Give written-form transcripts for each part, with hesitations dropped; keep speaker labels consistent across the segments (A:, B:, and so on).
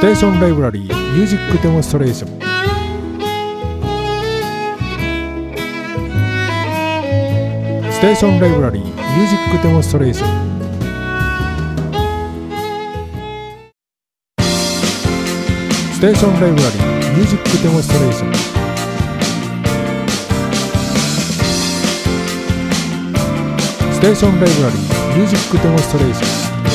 A: ステーションライブラリーミュージックデモンストレーション。ステーションライブラリーミュージックデモンストレーション。ステーションライブラリーミュージックデモンストレーション。ステーションライブラリーミュージックデモンストレーション。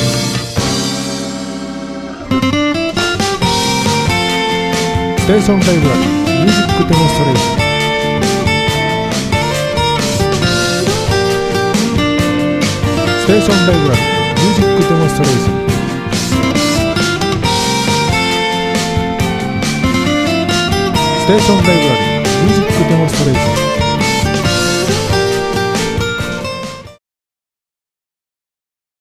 A: ステーションライブラリーミュージックデモンストレーション。ステーションライブラリーミュージックデモンストレーション。ステーションライブラリーミュージックデモンストレーション。